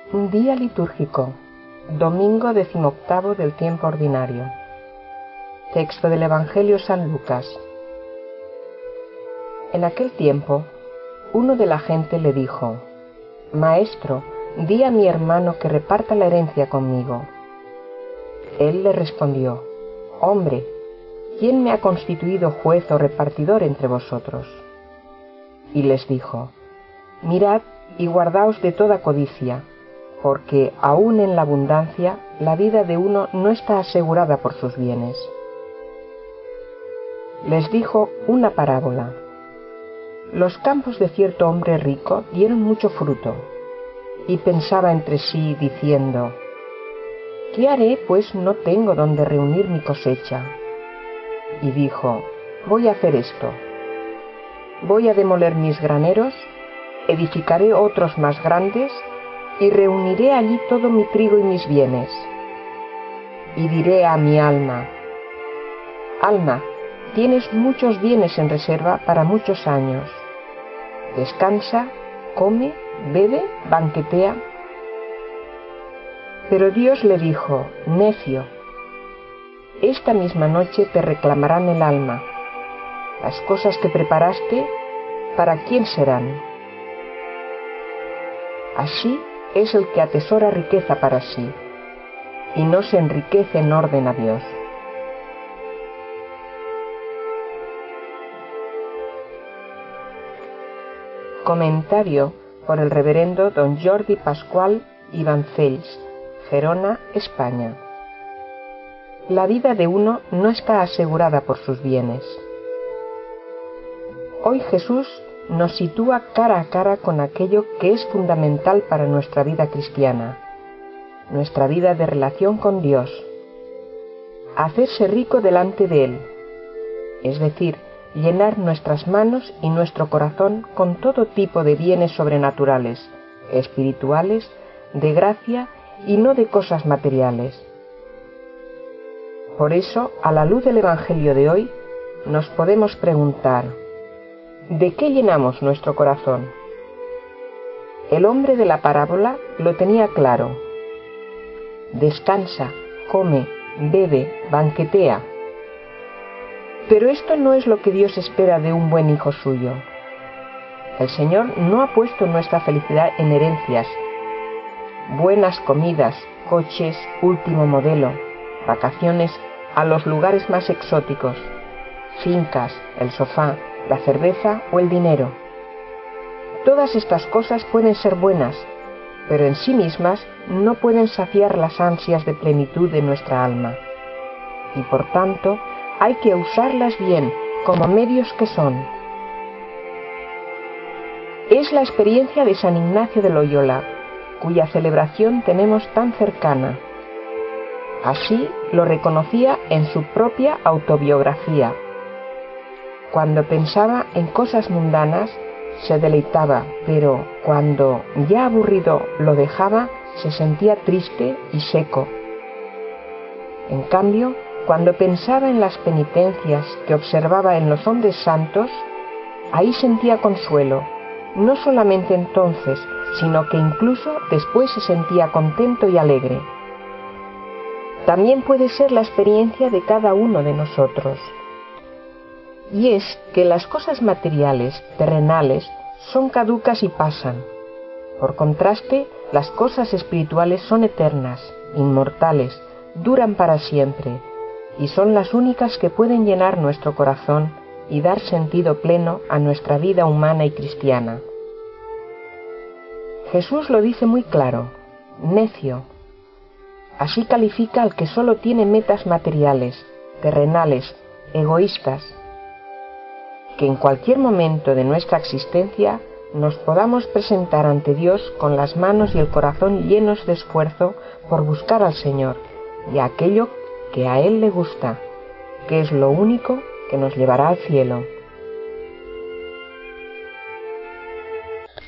Día litúrgico, domingo 18º del tiempo ordinario. Texto del Evangelio San Lucas. En aquel tiempo, uno de la gente le dijo: Maestro, di a mi hermano que reparta la herencia conmigo. Él le respondió: Hombre, ¿quién me ha constituido juez o repartidor entre vosotros? Y les dijo: Mirad y guardaos de toda codicia, porque aun en la abundancia la vida de uno no está asegurada por sus bienes. Les dijo una parábola. Los campos de cierto hombre rico dieron mucho fruto, y pensaba entre sí diciendo: ¿Qué haré, pues no tengo donde reunir mi cosecha? Y dijo: Voy a hacer esto. Voy a demoler mis graneros, edificaré otros más grandes, y reuniré allí todo mi trigo y mis bienes. Y diré a mi alma: Alma, tienes muchos bienes en reserva para muchos años. Descansa, come, bebe, banquetea. Pero Dios le dijo: Necio, esta misma noche te reclamarán el alma. Las cosas que preparaste, ¿para quién serán? Así es el que atesora riqueza para sí, y no se enriquece en orden a Dios. Comentario por el reverendo don Jordi Pascual i Vancells, Gerona, España. La vida de uno no está asegurada por sus bienes. Hoy Jesús nos sitúa cara a cara con aquello que es fundamental para nuestra vida cristiana, nuestra vida de relación con Dios. Hacerse rico delante de Él, es decir, llenar nuestras manos y nuestro corazón con todo tipo de bienes sobrenaturales, espirituales, de gracia y no de cosas materiales. Por eso, a la luz del Evangelio de hoy, nos podemos preguntar: ¿de qué llenamos nuestro corazón? El hombre de la parábola lo tenía claro. Descansa, come, bebe, banquetea. Pero esto no es lo que Dios espera de un buen hijo suyo. El Señor no ha puesto nuestra felicidad en herencias, buenas comidas, coches, último modelo, vacaciones a los lugares más exóticos, fincas, el sofá, la cerveza o el dinero. Todas estas cosas pueden ser buenas, pero en sí mismas no pueden saciar las ansias de plenitud de nuestra alma. Y por tanto, hay que usarlas bien, como medios que son. Es la experiencia de San Ignacio de Loyola, cuya celebración tenemos tan cercana. Así lo reconocía en su propia autobiografía. Cuando pensaba en cosas mundanas, se deleitaba, pero cuando, ya aburrido, lo dejaba, se sentía triste y seco. En cambio, cuando pensaba en las penitencias que observaba en los hombres santos, ahí sentía consuelo, no solamente entonces, sino que incluso después se sentía contento y alegre. También puede ser la experiencia de cada uno de nosotros. Y es que las cosas materiales, terrenales, son caducas y pasan. Por contraste, las cosas espirituales son eternas, inmortales, duran para siempre, y son las únicas que pueden llenar nuestro corazón y dar sentido pleno a nuestra vida humana y cristiana. Jesús lo dice muy claro: necio. Así califica al que solo tiene metas materiales, terrenales, egoístas. Que en cualquier momento de nuestra existencia nos podamos presentar ante Dios con las manos y el corazón llenos de esfuerzo por buscar al Señor y aquello que a Él le gusta, que es lo único que nos llevará al cielo.